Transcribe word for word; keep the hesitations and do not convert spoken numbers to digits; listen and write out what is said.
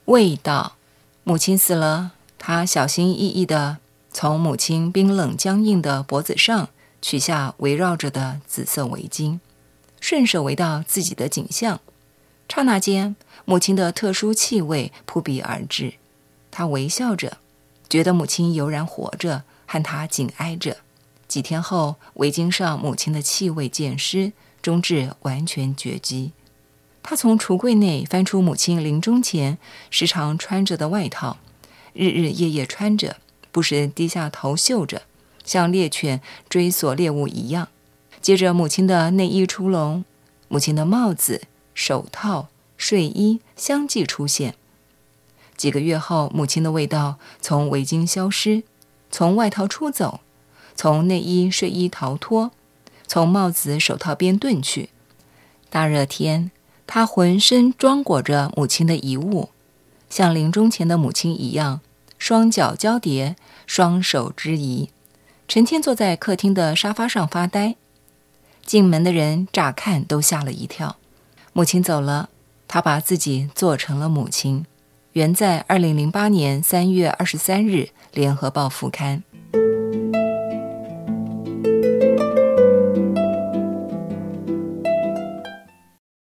味道。母亲死了，他小心翼翼地从母亲冰冷僵硬的脖子上取下围绕着的紫色围巾，顺手围到自己的颈项。刹那间，母亲的特殊气味扑鼻而至，他微笑着，觉得母亲悠然活着，和他紧挨着。几天后，围巾上母亲的气味渐失，终至完全绝迹。他从橱柜内翻出母亲临终前时常穿着的外套，日日夜夜穿着，不时低下头嗅着，像猎犬追索猎物一样。接着母亲的内衣出笼，母亲的帽子、手套、睡衣相继出现。几个月后，母亲的味道从围巾消失，从外套出走，从内衣睡衣逃脱，从帽子手套边遁去。大热天，他浑身装裹着母亲的遗物，像临终前的母亲一样，双脚交叠，双手支移，成天坐在客厅的沙发上发呆。进门的人乍看都吓了一跳。母亲走了，他把自己做成了母亲。原在二零零八年三月二十三日联合报副刊。